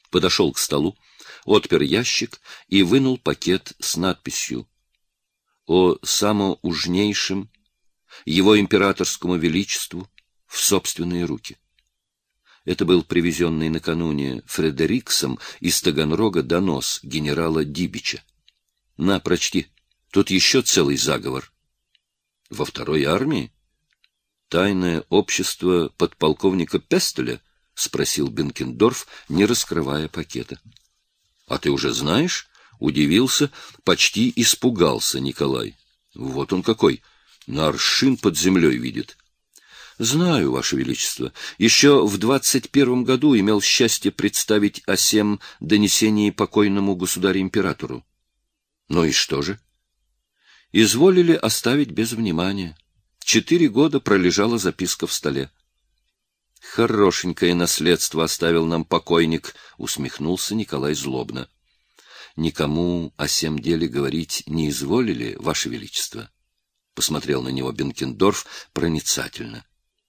подошел к столу, отпер ящик и вынул пакет с надписью «О самоужнейшем его императорскому величеству в собственные руки». Это был привезенный накануне Фредериксом из Таганрога донос генерала Дибича. На, прочти. Тут еще целый заговор. Во второй армии? Тайное общество подполковника Пестеля? Спросил Бенкендорф, не раскрывая пакета. А ты уже знаешь? Удивился, почти испугался Николай. Вот он какой, на аршин под землей видит. Знаю, Ваше Величество. Еще в 21 году имел счастье представить о сем донесении покойному государю-императору. Ну и что же? Изволили оставить без внимания. 4 года пролежала записка в столе. Хорошенькое наследство оставил нам покойник, усмехнулся Николай злобно. Никому о сем деле говорить не изволили, Ваше Величество? Посмотрел на него Бенкендорф проницательно.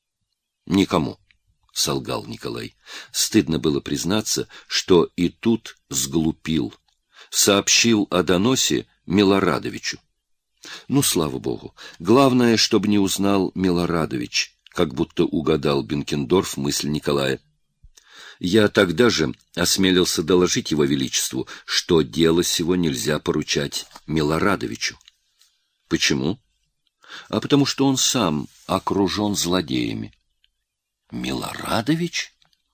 Никому, солгал Николай. Стыдно было признаться, что и тут сглупил. Сообщил о доносе Милорадовичу. Ну, слава богу. Главное, чтобы не узнал Милорадович, как будто угадал Бенкендорф мысль Николая. Я тогда же осмелился доложить его величеству, что дело сего нельзя поручать Милорадовичу. Почему? А потому что он сам окружен злодеями. Милорадович?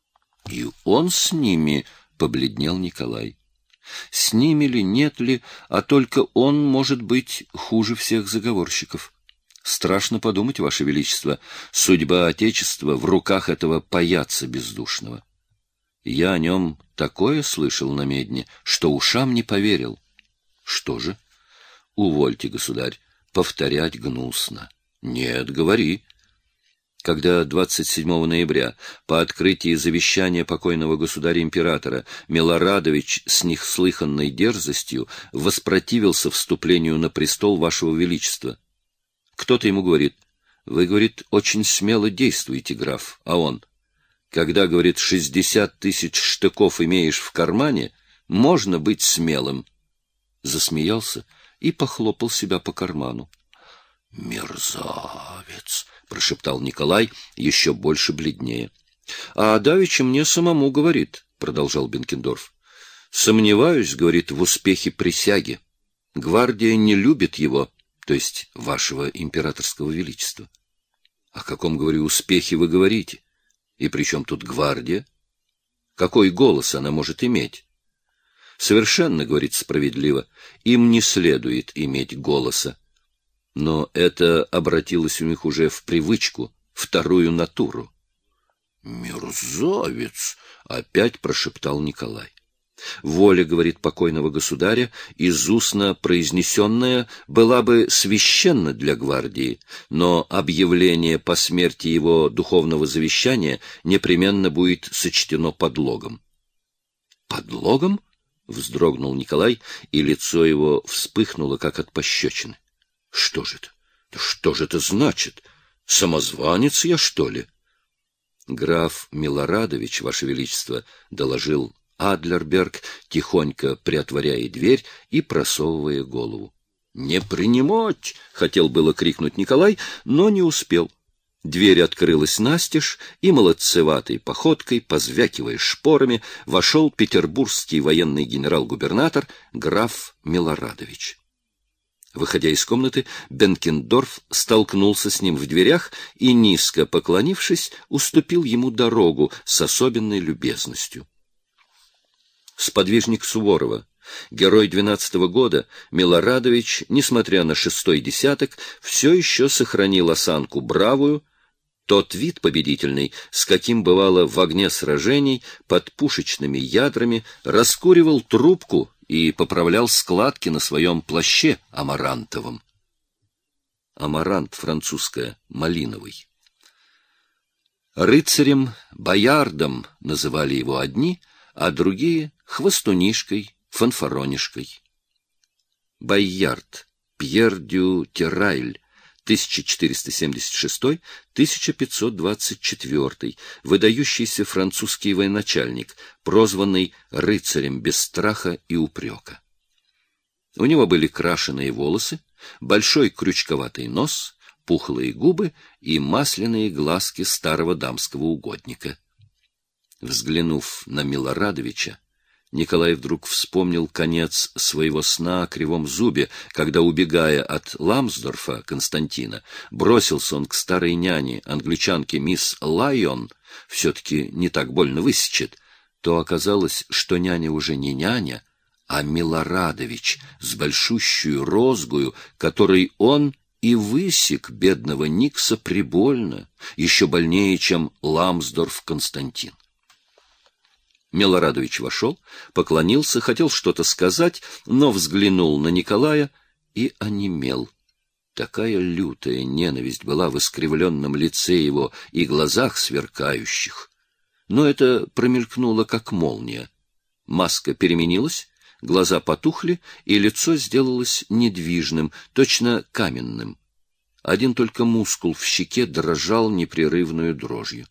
И он с ними, побледнел Николай. С ними ли, нет ли, а только он может быть хуже всех заговорщиков. Страшно подумать, Ваше Величество, судьба Отечества в руках этого паяца бездушного. Я о нем такое слышал на медне, что ушам не поверил. Что же? Увольте, государь, повторять гнусно. Нет, говори. Когда 27 ноября по открытии завещания покойного государя-императора Милорадович с неслыханной дерзостью воспротивился вступлению на престол Вашего Величества. Кто-то ему говорит: вы, говорит, очень смело действуете, граф, а он: когда, говорит, 60 тысяч штыков имеешь в кармане, можно быть смелым. Засмеялся и похлопал себя по карману. Мерзавец! — прошептал Николай, еще больше бледнее. — А давеча мне самому говорит, — продолжал Бенкендорф. — Сомневаюсь, — говорит, — в успехе присяги. Гвардия не любит его, то есть вашего императорского величества. — О каком, говорю, успехе вы говорите? И при чем тут гвардия? Какой голос она может иметь? Совершенно, — говорит, — справедливо. Им не следует иметь голоса. Но это обратилось у них уже в привычку, вторую натуру. «Мерзавец!» — опять прошептал Николай. Воля, говорит, покойного государя, из устно произнесенная, была бы священна для гвардии, но объявление по смерти его духовного завещания непременно будет сочтено подлогом. «Подлогом?» — вздрогнул Николай, и лицо его вспыхнуло, как от пощечины. Что же это? Что же это значит? Самозванец я, что ли? Граф Милорадович, Ваше Величество, доложил Адлерберг, тихонько приотворяя дверь и просовывая голову. Не принимать! Хотел было крикнуть Николай, но не успел. Дверь открылась настежь, и молодцеватой походкой, позвякивая шпорами, вошел петербургский военный генерал-губернатор граф Милорадович. Выходя из комнаты, Бенкендорф столкнулся с ним в дверях и, низко поклонившись, уступил ему дорогу с особенной любезностью. Сподвижник Суворова, герой 12-го года, Милорадович, несмотря на 6-й десяток, все еще сохранил осанку бравую, тот вид победительный, с каким бывало в огне сражений, под пушечными ядрами, раскуривал трубку и поправлял складки на своем плаще амарантовом. Амарант французское, малиновый. Рыцарем, боярдом называли его одни, а другие — хвостунишкой, фанфаронишкой. Боярд Пьер дю Террайль, 1476-1524, выдающийся французский военачальник, прозванный рыцарем без страха и упрека. У него были крашеные волосы, большой крючковатый нос, пухлые губы и масляные глазки старого дамского угодника. Взглянув на Милорадовича, Николай вдруг вспомнил конец своего сна о кривом зубе, когда, убегая от Ламсдорфа Константина, бросился он к старой няне, англичанке мисс Лайон, все-таки не так больно высечет, то оказалось, что няня уже не няня, а Милорадович с большущую розгою, которой он и высек бедного Никса прибольно, еще больнее, чем Ламсдорф Константин. Милорадович вошел, поклонился, хотел что-то сказать, но взглянул на Николая и онемел. Такая лютая ненависть была в искривленном лице его и глазах сверкающих. Но это промелькнуло, как молния. Маска переменилась, глаза потухли, и лицо сделалось недвижным, точно каменным. Один только мускул в щеке дрожал непрерывную дрожью.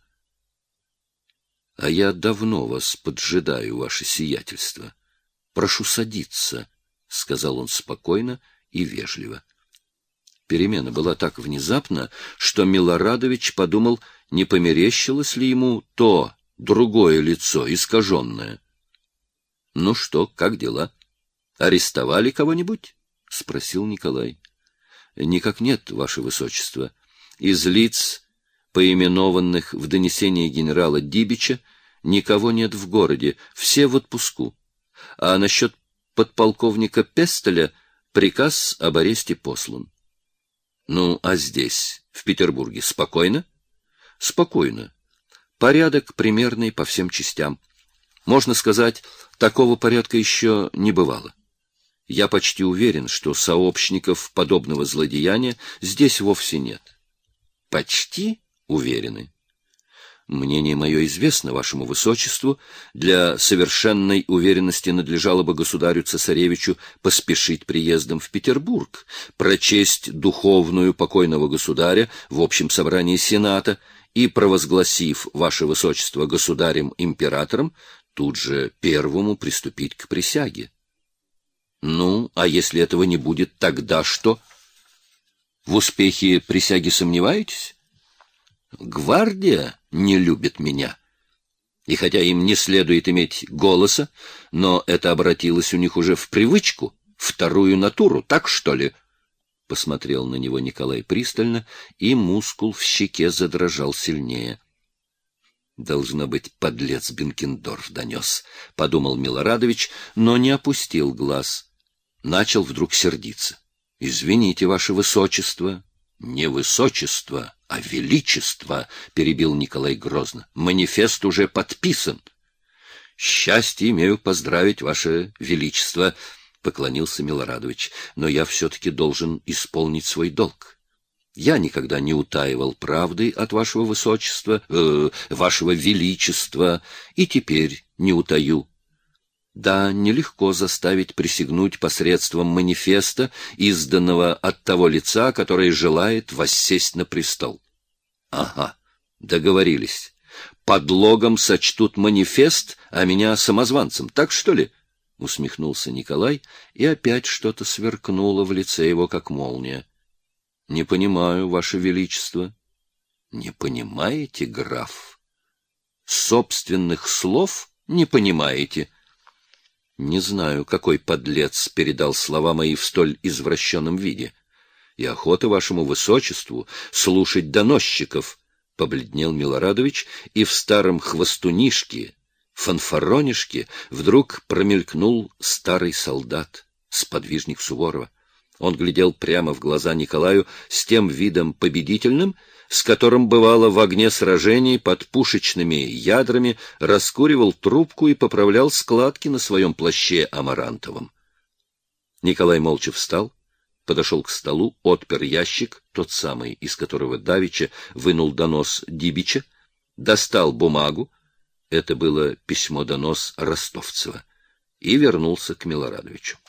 — А я давно вас поджидаю, ваше сиятельство. Прошу садиться, — сказал он спокойно и вежливо. Перемена была так внезапна, что Милорадович подумал, не померещилось ли ему то другое лицо, искаженное. — Ну что, как дела? Арестовали кого-нибудь? — спросил Николай. — Никак нет, ваше высочество. Из лиц, поименованных в донесении генерала Дибича, никого нет в городе, все в отпуску. А насчет подполковника Пестеля приказ об аресте послан. Ну, а здесь, в Петербурге, спокойно? Спокойно. Порядок примерный по всем частям. Можно сказать, такого порядка еще не бывало. Я почти уверен, что сообщников подобного злодеяния здесь вовсе нет. Почти уверены. Мнение мое известно вашему высочеству. Для совершенной уверенности надлежало бы государю-цесаревичу поспешить приездом в Петербург, прочесть духовную покойного государя в общем собрании Сената и, провозгласив ваше высочество государем-императором, тут же первому приступить к присяге. Ну, а если этого не будет, тогда что? В успехе присяги сомневаетесь? Гвардия не любит меня. И хотя им не следует иметь голоса, но это обратилось у них уже в привычку, вторую натуру, так что ли? Посмотрел на него Николай пристально, и мускул в щеке задрожал сильнее. Должно быть, подлец Бенкендорф донес, — подумал Милорадович, но не опустил глаз. Начал вдруг сердиться. — Извините, ваше высочество. — Не высочество, а величество, — перебил Николай грозно. — Манифест уже подписан. — Счастье имею поздравить, ваше величество, — поклонился Милорадович, — но я все-таки должен исполнить свой долг. Я никогда не утаивал правды от вашего высочества, вашего величества, и теперь не утаю. Да, нелегко заставить присягнуть посредством манифеста, изданного от того лица, которое желает воссесть на престол. Ага, договорились. Подлогом сочтут манифест, а меня самозванцем, так что ли? Усмехнулся Николай, и опять что-то сверкнуло в лице его, как молния. — Не понимаю, ваше величество. — Не понимаете, граф? Собственных слов не понимаете? Не знаю, какой подлец передал слова мои в столь извращенном виде. И охота вашему высочеству слушать доносчиков, — побледнел Милорадович, и в старом хвостунишке, фанфаронишке вдруг промелькнул старый солдат, сподвижник Суворова. Он глядел прямо в глаза Николаю с тем видом победительным, с которым, бывало, в огне сражений под пушечными ядрами раскуривал трубку и поправлял складки на своем плаще амарантовом. Николай молча встал, подошел к столу, отпер ящик, тот самый, из которого давеча вынул донос Дибича, достал бумагу, это было письмо-донос Ростовцева, и вернулся к Милорадовичу.